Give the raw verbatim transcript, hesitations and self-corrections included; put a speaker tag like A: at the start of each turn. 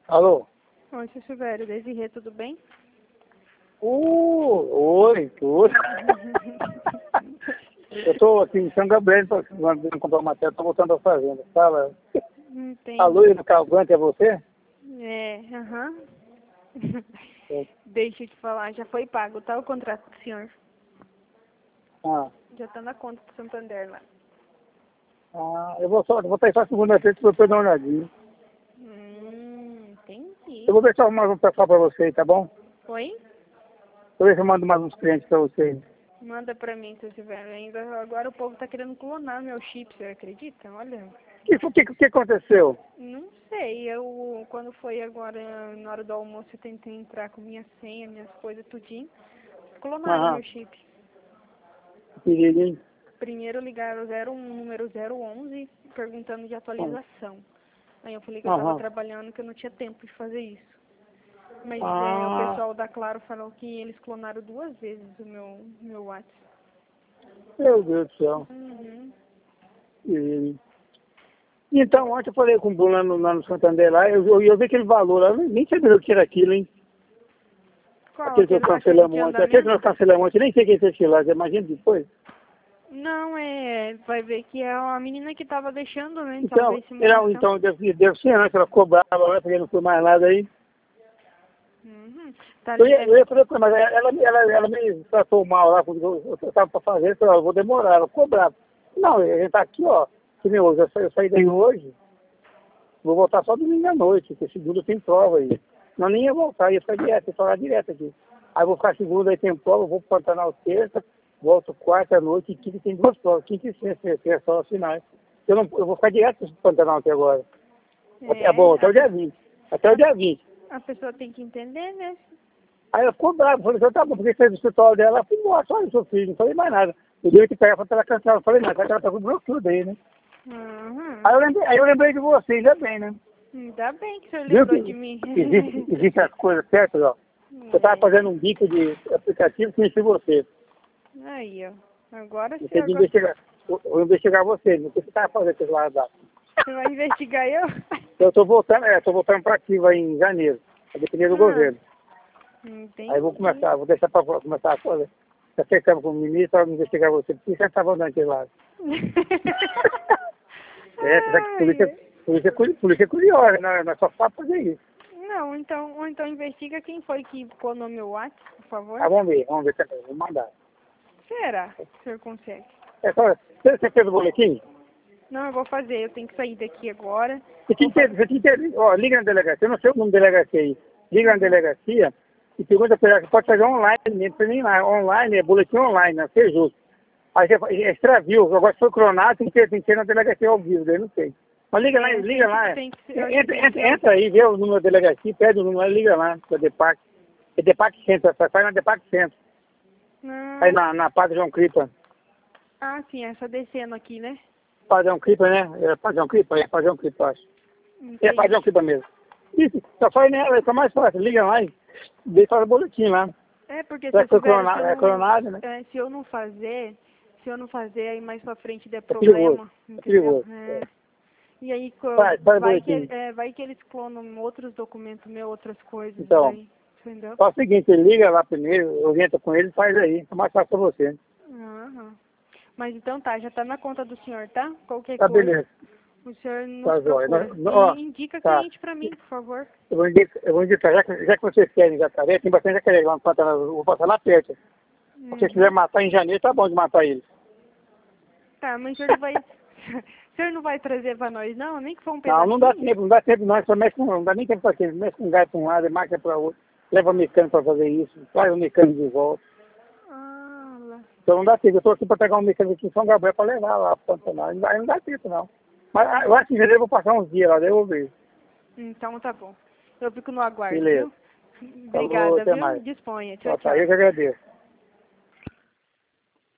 A: Alô?
B: Oi, seu Silvério, Desirê, tudo bem?
A: Uh, oi, tudo. Eu tô aqui em São Gabriel, tô mandando comprar uma terra, tô voltando à fazenda. Fala.
B: Entendi.
A: Alô, e no Calvante é você?
B: É, aham.
A: É.
B: Deixa eu te falar, já foi pago, tá? O contrato do senhor.
A: Ah,
B: Já tá na conta do Santander lá.
A: ah, eu vou só, vou estar só segunda-feira pra eu dar uma olhadinha.
B: Hum, entendi.
A: Eu vou ver se eu arrumo mais um pessoal pra você, tá bom?
B: Oi?
A: Vou ver se eu mando mais uns clientes pra você.
B: Manda pra mim, seu Silvério. Ainda agora o povo tá querendo clonar meu chip, você acredita? Olha.
A: O que, que, que aconteceu?
B: Não sei, eu quando foi agora na hora do almoço eu tentei entrar com minha senha, minhas coisas, tudinho. Clonaram
A: Aham,
B: meu chip.
A: perigo, hein?
B: Primeiro ligaram zero um, número zero onze perguntando de atualização. Aí eu falei que eu estava
A: Aham.
B: trabalhando, que eu não tinha tempo de fazer isso. Mas é, o
A: Ah,
B: pessoal da Claro falou que eles clonaram duas vezes o meu, meu WhatsApp.
A: meu Deus do céu.
B: Uhum.
A: Perigo. Então, ontem eu falei com o Bruno lá no, lá no Santander lá, eu, eu, eu vi aquele valor lá, eu nem sabia o que era aquilo, hein?
B: Qual?
A: Aquele que eu
B: Aquele lá que
A: cancelamos
B: de
A: ontem, aquele que nós
B: andamento?
A: cancelamos ontem, nem sei quem fez aquilo lá, você imagina depois?
B: Não, é. Vai ver que é a menina que estava deixando, né? Estava
A: Então,
B: em
A: era,
B: simulação.
A: então deve, deve ser, né, que ela cobrava lá, porque não foi mais nada aí.
B: Uhum. Tá,
A: Eu
B: li-
A: ia,
B: é,
A: eu ia fazer com ela, mas ela, ela, ela me tratou mal lá, quando eu estava para fazer, eu falei, ó, eu vou demorar, ela cobrava. Não, a gente tá aqui, ó, que nem hoje, eu saí, eu saí daí hoje, vou voltar só domingo à noite, porque segunda tem prova aí. Não, nem ia voltar, ia ficar direto, ia falar direto aqui. Aí eu vou ficar segunda, aí tem prova, eu vou pro Pantanal terça, volto quarta à noite, e quinta tem duas provas, quinta e sexta, que é só as finais. Eu, não, eu vou ficar direto pro Pantanal aqui agora. É bom,
B: é
A: até
B: a,
A: o dia
B: pe-
A: vinte. Até o dia vinte.
B: a pessoa tem que entender, né?
A: Aí ela ficou brava, falei, então tá bom, porque fez o escritório dela, ela foi embora, só isso eu fiz, não falei mais nada. Eu dei que pegar pra ela cancelar, não falei nada, só que ela tá com o bloqueio daí, né?
B: Uhum.
A: Aí eu lembrei, aí eu lembrei de você, ainda bem, né?
B: Ainda bem que o senhor
A: Viu
B: lembrou
A: que
B: de mim.
A: existe, existe as coisas certas, ó. Eu tava
B: É.
A: fazendo um bico de aplicativo, conheci você.
B: Aí, ó. Agora
A: Eu
B: sim,
A: tenho que
B: agora.
A: investigar, eu vou investigar você, não sei o que você tava fazendo aquele lado lá.
B: Você vai investigar eu?
A: Eu tô voltando, é, tô voltando pra ativa aí em janeiro, a depender do
B: Ah,
A: governo. Aí eu vou
B: entendi.
A: começar, vou deixar pra começar a coisa. Acertamos com o ministro para investigar você, porque você estava andando aquele lado. É, você sabe que polícia,
B: Ai,
A: polícia, é curi- polícia é curiosa, não, não é só fácil fazer isso.
B: não, então, ou então investiga quem foi que clonou meu WhatsApp, por favor.
A: Ah, vamos ver, vamos ver também, vou mandar.
B: Será que o senhor consegue?
A: É só, você, você fez o boletim?
B: Não, eu vou fazer, eu tenho que sair daqui agora.
A: Você
B: Vou
A: tinha que ter,
B: fazer.
A: você tinha que ter, ó, liga na delegacia, eu não sei o nome da delegacia aí. Liga na delegacia e pergunta para ela que pode fazer online mesmo, pra mim lá, online, é boletim online, não sei justo. Aí você é extravio, agora se for cronado, tem que ter, tem que ter na delegacia ao vivo, daí não sei. Mas liga lá,
B: É,
A: liga
B: tem que,
A: lá.
B: tem que ser, eu acho que
A: Entra,
B: tem que
A: entra,
B: ser.
A: entra aí, vê o número da delegacia, pede o número, aí liga lá, pra DEPAC. É DEPAC Centro, sai na DEPAC Centro. Aí
B: Ah,
A: na, na Padre João Cripa.
B: ah, sim, essa descendo aqui, né?
A: Padre João Cripa, né? É Padre João Cripa? É Padre João Cripa, eu acho. É Padre João
B: Entendi.
A: Cripa mesmo. Isso, só faz nela, fica mais fácil. Liga lá e deixa o boletim lá.
B: É, porque se
A: Já
B: eu
A: que foi
B: tiver, se
A: coronado,
B: eu
A: é
B: não,
A: coronado, né?
B: é, se eu não fazer, se eu não fazer, aí mais pra frente der
A: É perigoso.
B: problema,
A: É
B: entendeu?
A: perigoso.
B: É.
A: É.
B: E aí, co-
A: Faz, faz
B: vai que,
A: boletim.
B: é, vai que eles clonam outros documentos meus, outras coisas,
A: Então,
B: daí, entendeu?
A: faz o seguinte, liga lá primeiro, orienta com ele e faz aí. É mais fácil pra você.
B: Aham. Mas então tá, já tá na conta do senhor, tá? Qualquer
A: Tá,
B: coisa,
A: beleza.
B: o senhor nos
A: Tá, jóia.
B: procura.
A: Nós- Ó,
B: E indica
A: tá.
B: cliente pra mim, por favor.
A: Eu vou indicar, eu vou indicar já, que, já que vocês querem jacaré, tem bastante jacaré lá no Pantanal, eu vou passar lá perto. Se você quiser
B: Uhum.
A: matar em janeiro, tá bom de matar ele.
B: Tá, mas o senhor não vai. O senhor não vai trazer pra nós, não? Nem que for um
A: Não, não dá
B: pedacinho?
A: tempo, não dá tempo não, só mexe com, não dá nem tempo pra aquele, mexe com um gato pra um lado, e máquina pra outro, leva o mecânico pra fazer isso, traz o mecânico de volta.
B: Ah, lá.
A: Então não dá tempo, eu tô aqui pra pegar um mecânico aqui em São Gabriel pra levar lá pro Pantanal, não dá, não dá tempo não. Mas ah, eu acho que em janeiro eu vou passar uns dias lá, daí eu vou ver.
B: Então tá bom. Eu fico no aguardo,
A: Beleza.
B: viu?
A: Falou,
B: Obrigada,
A: até
B: viu?
A: mais.
B: Disponha. Tchau,
A: Ó, tá,
B: tchau.
A: eu que agradeço.